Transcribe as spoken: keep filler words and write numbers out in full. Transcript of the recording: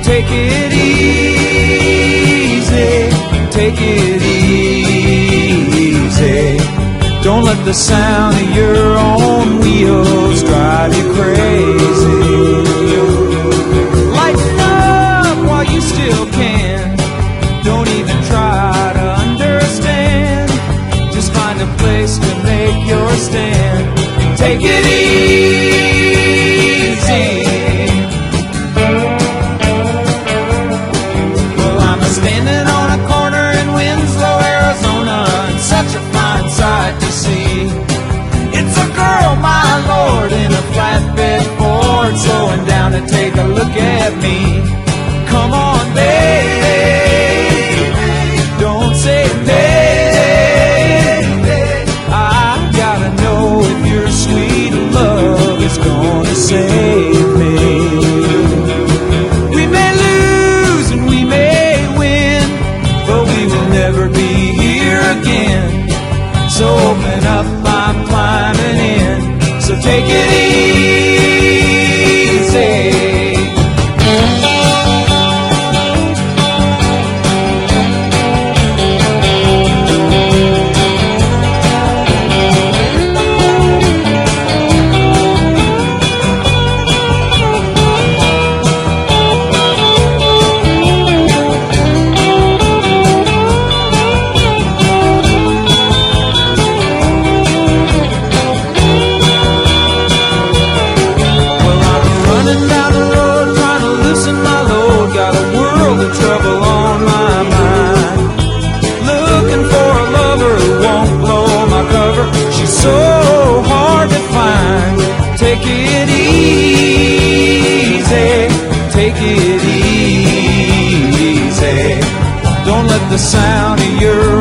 take it easy, take it easy. Don't let the sound of your own wheels drive you crazy. Lighten up while you still can. Don't even try to understand. Just find a place to make your stand. Take it easy. Well, I'm standing on a corner in Winslow, Arizona, and such a fine sight to see. It's a girl, my lord, in a flatbed Ford, slowing down to take a look at me. Come on, baby, don't say baby. I gotta know if your sweet love is gonna save me. We may lose and we may win, but we will never be here again. So open up, I'm climbing in. So take it easy. Take it easy, take it easy. Don't let the sound of your